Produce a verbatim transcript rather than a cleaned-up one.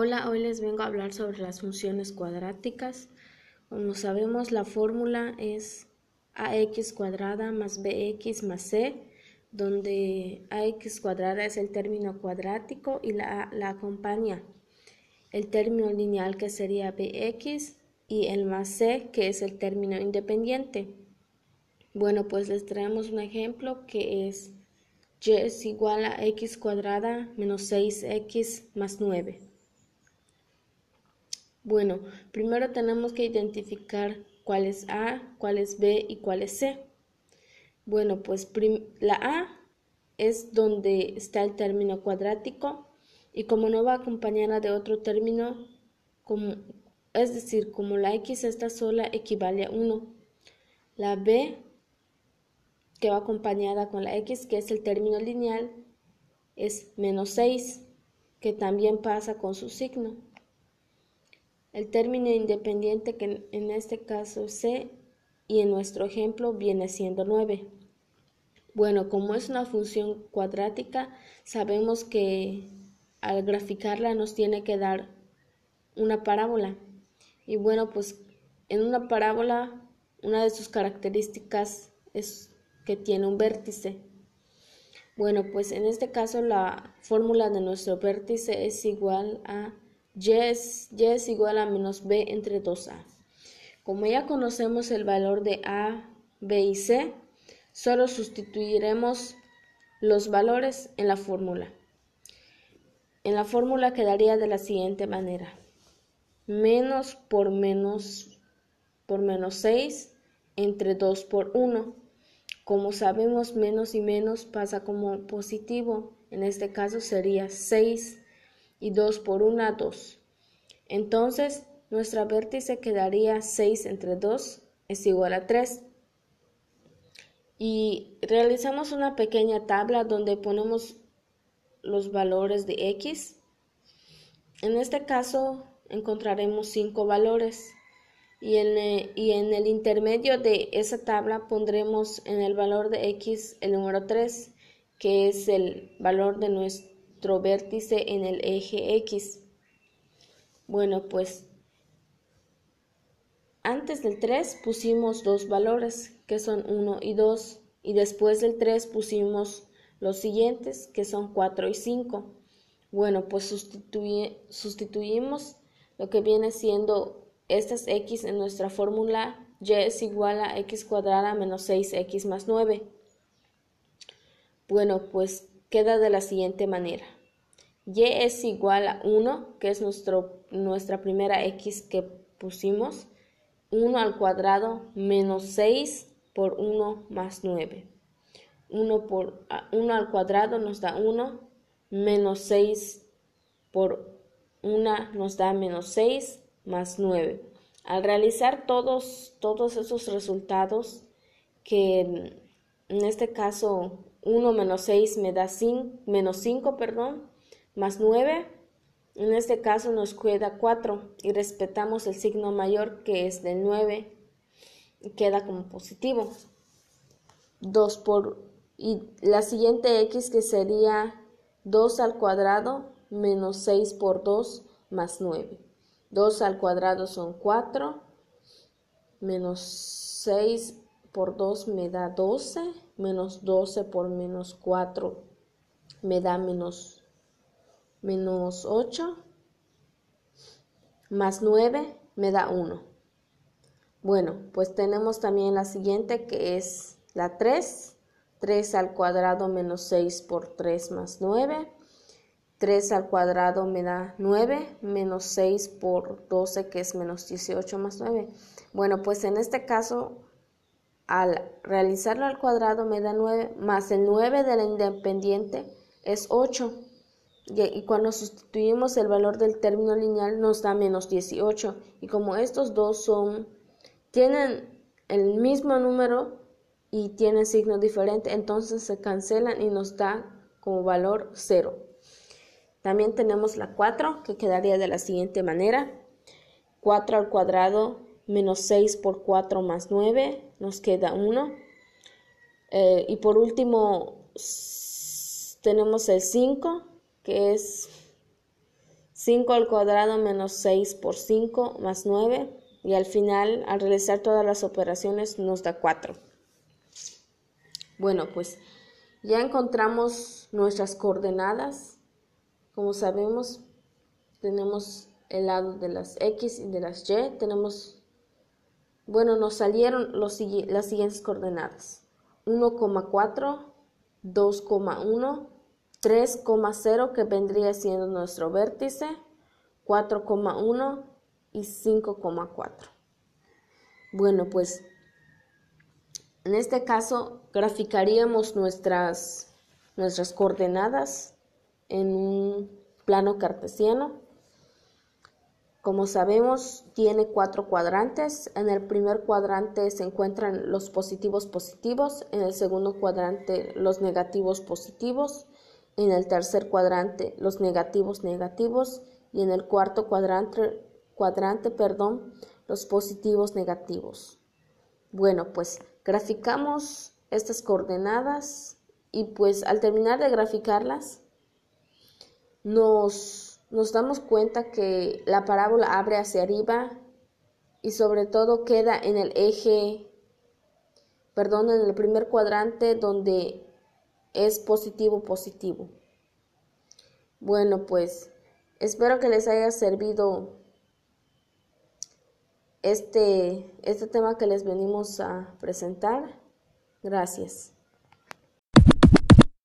Hola, hoy les vengo a hablar sobre las funciones cuadráticas. Como sabemos, la fórmula es ax cuadrada más bx más c, donde ax cuadrada es el término cuadrático y la, la acompaña el término lineal que sería bx y el más c que es el término independiente. Bueno, pues les traemos un ejemplo que es y es igual a x cuadrada menos seis x más nueve. Bueno, primero tenemos que identificar cuál es A, cuál es B y cuál es C. Bueno, pues la A es donde está el término cuadrático y como no va acompañada de otro término, como, es decir, como la X está sola equivale a uno. La B, que va acompañada con la X, que es el término lineal, es menos seis, que también pasa con su signo. El término independiente, que en este caso es C, y en nuestro ejemplo viene siendo nueve. Bueno, como es una función cuadrática, sabemos que al graficarla nos tiene que dar una parábola. Y bueno, pues en una parábola, una de sus características es que tiene un vértice. Bueno, pues en este caso la fórmula de nuestro vértice es igual a y es, y es igual a menos b entre dos a. Como ya conocemos el valor de a, b y c, solo sustituiremos los valores en la fórmula. En la fórmula quedaría de la siguiente manera: menos por menos por menos seis entre dos por uno. Como sabemos, menos y menos pasa como positivo. En este caso sería seis y dos por uno, dos. Entonces, nuestra vértice quedaría seis entre dos es igual a tres. Y realizamos una pequeña tabla donde ponemos los valores de X. En este caso encontraremos cinco valores. Y en, el, y en el intermedio de esa tabla pondremos en el valor de X el número tres, que es el valor de nuestro vértice en el eje X. Bueno, pues antes del tres pusimos dos valores, que son uno y dos, y después del tres pusimos los siguientes, que son cuatro y cinco. Bueno, pues sustituye, sustituimos lo que viene siendo estas x en nuestra fórmula. Y es igual a x cuadrada menos seis x más nueve. Bueno, pues queda de la siguiente manera: y es igual a uno, que es nuestro, nuestra primera x que pusimos, uno al cuadrado menos seis por uno más nueve. uno, por, uno al cuadrado nos da uno, menos seis por uno nos da menos seis más nueve. Al realizar todos, todos esos resultados, que en este caso uno menos seis me da cinco, menos cinco, perdón, más nueve, en este caso nos queda cuatro y respetamos el signo mayor, que es del nueve, y queda como positivo. dos por, y la siguiente x, que sería dos al cuadrado menos seis por dos más nueve. dos al cuadrado son cuatro, menos seis por dos me da doce, menos doce por menos cuatro me da menos, menos ocho, más nueve me da uno. Bueno, pues tenemos también la siguiente, que es la tres. tres al cuadrado menos seis por tres más nueve. tres al cuadrado me da nueve, menos seis por doce, que es menos dieciocho más nueve. Bueno, pues en este caso, al realizarlo al cuadrado me da nueve, más el nueve de la independiente es ocho. Y cuando sustituimos el valor del término lineal nos da menos dieciocho. Y como estos dos son, tienen el mismo número y tienen signo diferente, entonces se cancelan y nos da como valor cero. También tenemos la cuatro, que quedaría de la siguiente manera: cuatro al cuadrado menos seis por cuatro más nueve, nos queda uno. Eh, y por último tenemos el cinco, que es cinco al cuadrado menos seis por cinco más nueve. Y al final, al realizar todas las operaciones, nos da cuatro. Bueno, pues ya encontramos nuestras coordenadas. Como sabemos, tenemos el lado de las X y de las Y. Tenemos, bueno, nos salieron los, las siguientes coordenadas. uno coma cuatro, dos coma uno, tres coma cero, que vendría siendo nuestro vértice, cuatro coma uno y cinco coma cuatro. Bueno, pues en este caso graficaríamos nuestras, nuestras coordenadas en un plano cartesiano. Como sabemos, tiene cuatro cuadrantes. En el primer cuadrante se encuentran los positivos positivos, en el segundo cuadrante los negativos positivos, en el tercer cuadrante los negativos negativos y en el cuarto cuadrante, cuadrante perdón, los positivos negativos. Bueno, pues graficamos estas coordenadas y pues al terminar de graficarlas nos, nos damos cuenta que la parábola abre hacia arriba y sobre todo queda en el eje, perdón, en el primer cuadrante donde es positivo positivo. Bueno, pues espero que les haya servido Este, este tema que les venimos a presentar. Gracias.